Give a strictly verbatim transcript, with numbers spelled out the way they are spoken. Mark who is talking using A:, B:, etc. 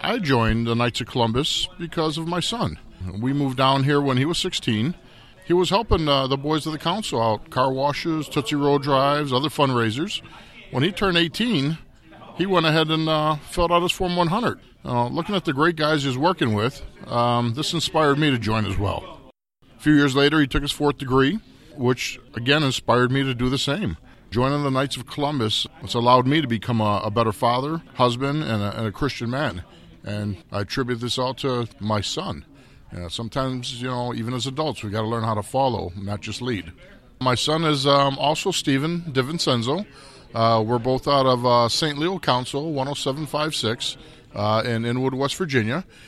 A: I joined the Knights of Columbus because of my son. We moved down here when he was sixteen. He was helping uh, the boys of the council out, car washes, Tootsie Roll drives, other fundraisers. When he turned eighteen, he went ahead and uh, filled out his Form one hundred. Uh, looking at the great guys he was working with, um, this inspired me to join as well. A few years later, he took his fourth degree, which again inspired me to do the same. Joining the Knights of Columbus, it's allowed me to become a, a better father, husband, and a, and a Christian man. And I attribute this all to my son. You know, sometimes, you know, even as adults, we got to learn how to follow, not just lead. My son is um, also Stephen DiVincenzo. Uh, we're both out of uh, Saint Leo Council, one oh seven five six, uh, in Inwood, West Virginia.